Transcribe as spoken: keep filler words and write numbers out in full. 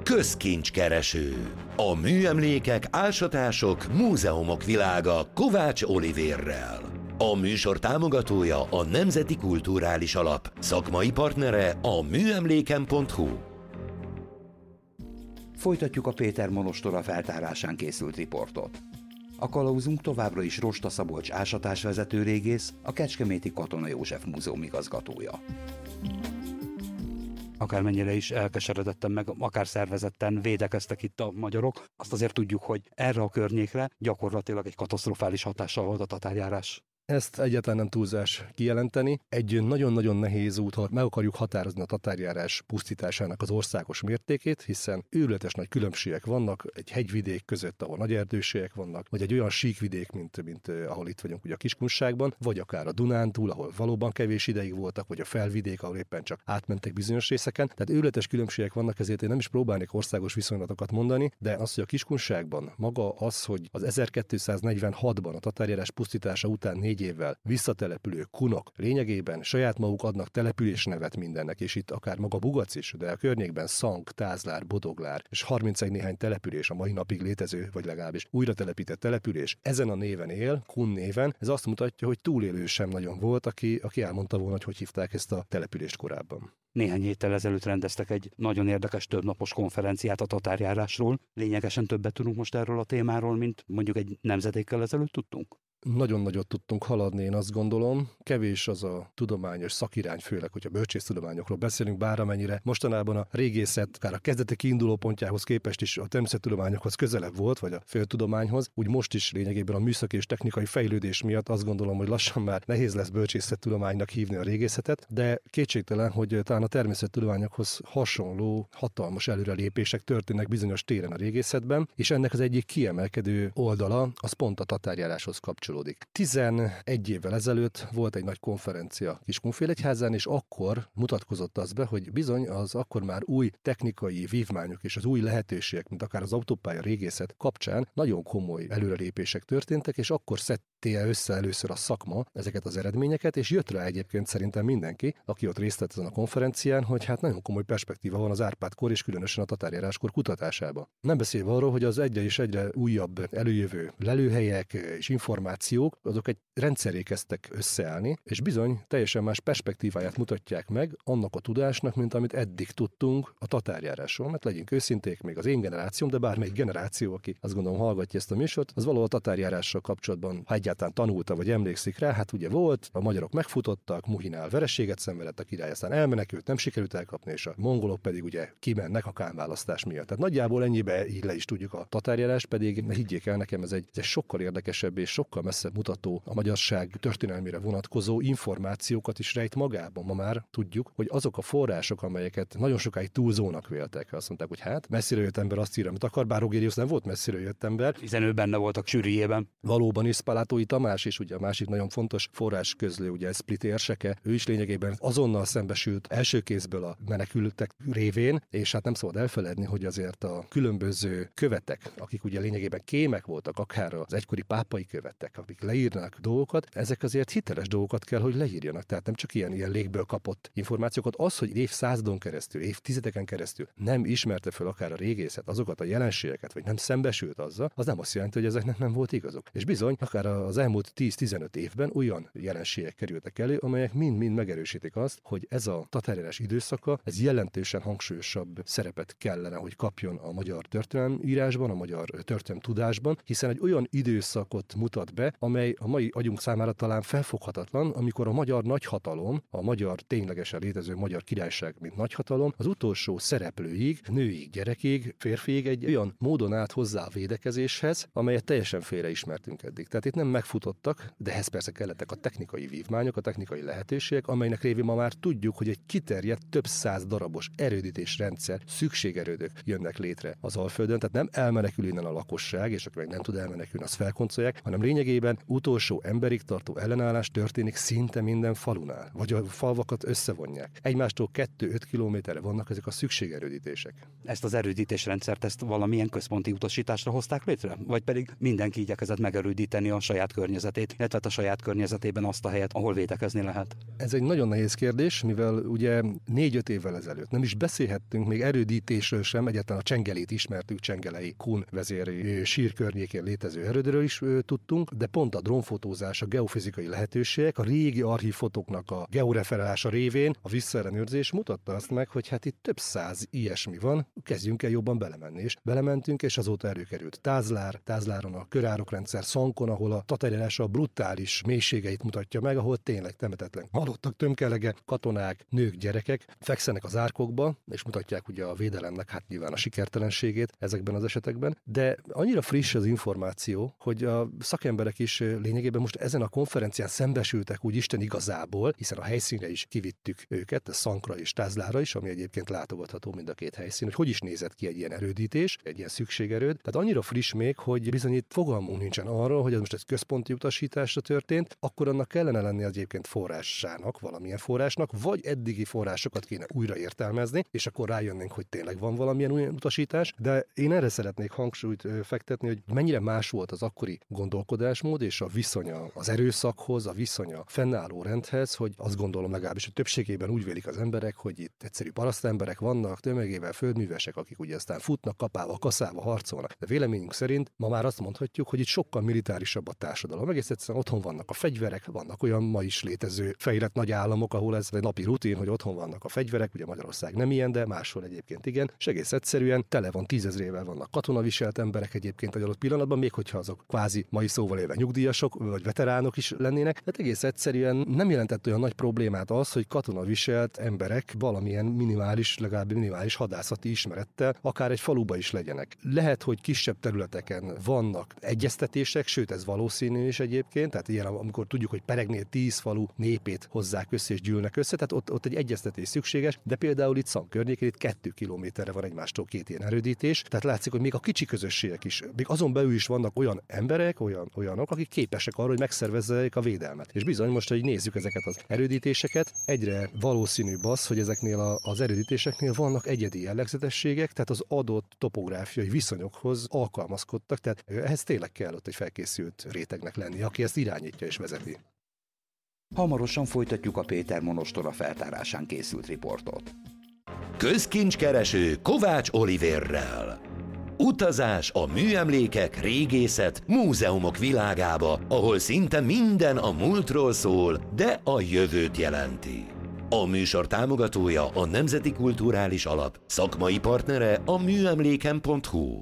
Közkincskereső. A műemlékek, ásatások, múzeumok világa Kovács Olivérrel. A műsor támogatója a Nemzeti Kulturális Alap, szakmai partnere a műemléken pont hu. Folytatjuk a Péter monostora feltárásán készült riportot. A kalauzunk továbbra is Rosta Szabolcs ásatásvezető régész, a Kecskeméti Katona József Múzeum igazgatója. Akármennyire is elkeseredetten, meg akár szervezetten védekeztek itt a magyarok, azt azért tudjuk, hogy erre a környékre gyakorlatilag egy katasztrofális hatással volt a tatárjárás. Ezt egyáltalán nem túlzás kijelenteni. Egy nagyon-nagyon nehéz út, ha meg akarjuk határozni a tatárjárás pusztításának az országos mértékét, hiszen őrületes nagy különbségek vannak egy hegyvidék között, ahol nagy erdőségek vannak, vagy egy olyan síkvidék, mint, mint ahol itt vagyunk ugye a Kiskunságban, vagy akár a Dunántúl, ahol valóban kevés ideig voltak, vagy a felvidék, ahol éppen csak átmentek bizonyos részeken. Tehát őrületes különbségek vannak, ezért én nem is próbálnék országos viszonylatokat mondani, de az, hogy a Kiskunságban maga az, hogy az ezerkétszáznegyvenhatban a tatárjárás pusztítása után négy évvel visszatelepülő kunok lényegében saját maguk adnak településnevet mindennek, és itt akár maga Bugac is, de a környékben Szank, Tázlár, Bodoglár és harmincegy néhány település, a mai napig létező, vagy legalábbis újra telepített település ezen a néven él, Kun néven. Ez azt mutatja, hogy túlélő sem nagyon volt, aki, aki elmondta volna, hogy hogy hívták ezt a települést korábban. Néhány héttel ezelőtt rendeztek egy nagyon érdekes többnapos konferenciát a tatárjárásról. Lényegesen többet tudunk most erről a témáról, mint mondjuk egy nemzedékkel ezelőtt tudtunk. Nagyon nagyot tudtunk haladni, én azt gondolom. Kevés az a tudományos szakirány, főleg, hogyha bölcsésztudományokról beszélünk, bár amennyire mostanában a régészet, akár a kezdeti kiinduló pontjához képest is a természettudományokhoz közelebb volt, vagy a földtudományhoz, úgy most is lényegében a műszaki és technikai fejlődés miatt azt gondolom, hogy lassan már nehéz lesz bölcsészettudománynak hívni a régészetet, de kétségtelen, hogy talán a természettudományokhoz hasonló hatalmas előrelépések történnek bizonyos téren a régészetben, és ennek az egyik kiemelkedő oldala az pont a tatárjáráshoz kapcsolódik. tizenegy évvel ezelőtt volt egy nagy konferencia Kiskunfélegyházán, és akkor mutatkozott az be, hogy bizony az akkor már új technikai vívmányok és az új lehetőségek, mint akár az autópálya régészet kapcsán nagyon komoly előrelépések történtek, és akkor szedte össze először a szakma ezeket az eredményeket, és jött rá egyébként szerintem mindenki, aki ott részt vett ezen a konferencián, hogy hát nagyon komoly perspektíva van az Árpád-kor és különösen a tatárjáráskor kutatásába. Nem beszélve arról, hogy az egyre és egyre újabb előjövő lelőhelyek és információk, azok egy rendszerré kezdtek összeállni, és bizony teljesen más perspektíváját mutatják meg annak a tudásnak, mint amit eddig tudtunk a tatárjárásról. Mert legyünk őszinték, még az én generációm, de bármelyik generáció, aki azt gondolom hallgatja ezt a műsort, az valahol a tatárjárással kapcsolatban, ha egyáltalán tanulta vagy emlékszik rá, hát ugye volt, a magyarok megfutottak, Muhinál vereséget szenvedett, a király aztán elmenekült, nem sikerült elkapni, és a mongolok pedig ugye kimennek a kánválasztás miatt. Tehát nagyjából ennyibe így le is tudjuk a tatárjárást, pedig higgyék el, nekem ez egy, ez egy sokkal érdekesebb és sokkal messzebb mutató, a magyarság történelmére vonatkozó információkat is rejt magában. Ma már tudjuk, hogy azok a források, amelyeket nagyon sokáig túlzónak véltek, azt mondták, hogy hát messzire jött ember azt írja, amit akar, bár Rogérius nem volt messzire jött ember. Hiszen ő benne voltak sűrűjében. Valóban is Szpalátói Tamás is, ugye a másik nagyon fontos forrás közlő, ugye Split érseke, ő is lényegében azonnal szembesült első kézből a menekültek révén, és hát nem szabad elfeledni, hogy azért a különböző követek, akik ugye lényegében kémek voltak, akár az egykori pápai követek, akik leírnak dolgokat, ezek azért hiteles dolgokat kell, hogy leírjanak. Tehát nem csak ilyen, ilyen légből kapott információkat. Az, hogy évszázadon keresztül, évtizedeken keresztül nem ismerte fel akár a régészet azokat a jelenségeket, vagy nem szembesült azzal, az nem azt jelenti, hogy ezeknek nem volt igazuk. És bizony, akár az elmúlt tíz-tizenöt évben olyan jelenségek kerültek elő, amelyek mind-mind megerősítik azt, hogy ez a tatárjárás időszaka, ez jelentősen hangsúlyosabb szerepet kellene, hogy kapjon a magyar történelemírásban, a magyar történelem tudásban, hiszen egy olyan időszakot mutat be, amely a mai agyunk számára talán felfoghatatlan, amikor a magyar nagyhatalom, a magyar ténylegesen létező magyar királyság, mint nagyhatalom, az utolsó szereplőig, nőig, gyerekig, férfiig egy olyan módon állt hozzá a védekezéshez, amelyet teljesen félreismertünk eddig. Tehát itt nem megfutottak, de ehhez persze kellettek a technikai vívmányok, a technikai lehetőségek, amelynek révén ma már tudjuk, hogy egy kiterjedt több száz darabos erődítésrendszer, szükségerődök jönnek létre az Alföldön, tehát nem elmenekül innen a lakosság, és aki meg nem tud elmenekülni, azt felkoncolják, hanem lényegében lényegében utolsó emberig tartó ellenállás történik szinte minden falunál, vagy a falvakat összevonják. Egymástól kettő-öt kilométerre vannak ezek a szükségerődítések. Ezt az erődítésrendszert ezt valamilyen központi utasításra hozták létre? Vagy pedig mindenki igyekezett megerődíteni a saját környezetét, illetve a saját környezetében azt a helyet, ahol védekezni lehet? Ez egy nagyon nehéz kérdés, mivel ugye négy-öt évvel ezelőtt nem is beszélhettünk még erődítésről sem, egyáltalán a Csengelét ismertük, Csengelei Kun vezéri sír környékén létező erődről is ö, tudtunk, de pont a drónfotózás, a geofizikai lehetőségek, a régi archívfotóknak a georeferálása révén a visszaellenőrzés mutatta azt meg, hogy hát itt több száz ilyesmi van, kezdjünk el jobban belemenni. És belementünk, és azóta előkerült Tázlár, Tázláron a körárokrendszer, Szankon, ahol a tatárjárása a brutális mélységeit mutatja meg, ahol tényleg temetetlen halottak tömkelege, katonák, nők, gyerekek fekszenek az árkokba, és mutatják ugye a védelemnek hát nyilván a sikertelenségét ezekben az esetekben, de annyira friss az információ, hogy a szakemberek is lényegében most ezen a konferencián szembesültek úgy Isten igazából, hiszen a helyszínre is kivittük őket, a Szankra és Tázlára is, ami egyébként látogatható mind a két helyszín, hogy hogy is nézett ki egy ilyen erődítés, egy ilyen szükségerőd. Tehát annyira friss még, hogy bizony itt fogalmunk nincsen arról, hogy ez most egy központi utasításra történt, akkor annak kellene lenni egyébként forrásának, valamilyen forrásnak, vagy eddigi forrásokat kéne újra értelmezni, és akkor rájönnénk, hogy tényleg van valamilyen új utasítás, de én erre szeretnék hangsúlyt fektetni, hogy mennyire más volt az akkori gondolkodásmód és a viszonya az erőszakhoz, a viszonya fennálló rendhez, hogy azt gondolom legalábbis, hogy többségében úgy vélik az emberek, hogy itt egyszerű parasztemberek vannak, tömegével földművesek, akik ugye aztán futnak, kapálva, kaszálva, harcolnak. De véleményünk szerint ma már azt mondhatjuk, hogy itt sokkal militárisabb a társadalom. Egész egyszerűen otthon vannak a fegyverek, vannak olyan ma is létező fejlett nagy államok, ahol ez egy napi rutin, hogy otthon vannak a fegyverek, ugye Magyarország nem ilyen, de máshol egyébként igen, és egész egyszerűen tele van tízezrével vannak katonaviselt emberek egyébként egy adott pillanatban, még hogyha azok kvázi mai szóval élve nyugdíjasok vagy veteránok is lennének. Tehát egész egyszerűen nem jelentett olyan nagy problémát az, hogy katonaviselt emberek valamilyen minimális, legalább minimális hadászati ismerettel akár egy faluba is legyenek. Lehet, hogy kisebb területeken vannak egyeztetések, sőt ez valószínű is egyébként, tehát ilyen, amikor tudjuk, hogy Peregnél tíz falu népét hozzák össze és gyűlnek össze, tehát ott, ott egy egyeztetés szükséges, de például itt Szank környékén itt kettő kilométerre van egymástól két ilyen erődítés, tehát látszik, hogy még a kicsi közösségek is, még azon belül is vannak olyan emberek, olyan, olyanok, akik képesek arra, hogy megszervezzék a védelmet. És bizony most, hogy nézzük ezeket az erődítéseket, egyre valószínűbb az, hogy ezeknél a, az erődítéseknél vannak egyedi jellegzetességek, tehát az adott topográfiai viszonyokhoz alkalmazkodtak, tehát ehhez tényleg kell ott egy felkészült rétegnek lenni, aki ezt irányítja és vezeti. Hamarosan folytatjuk a Péter monostora feltárásán készült riportot. Közkincskereső Kovács Olivérrel. Utazás a műemlékek, régészet, múzeumok világába, ahol szinte minden a múltról szól, de a jövőt jelenti. A műsor támogatója a Nemzeti Kulturális Alap, szakmai partnere a műemléken pont hu.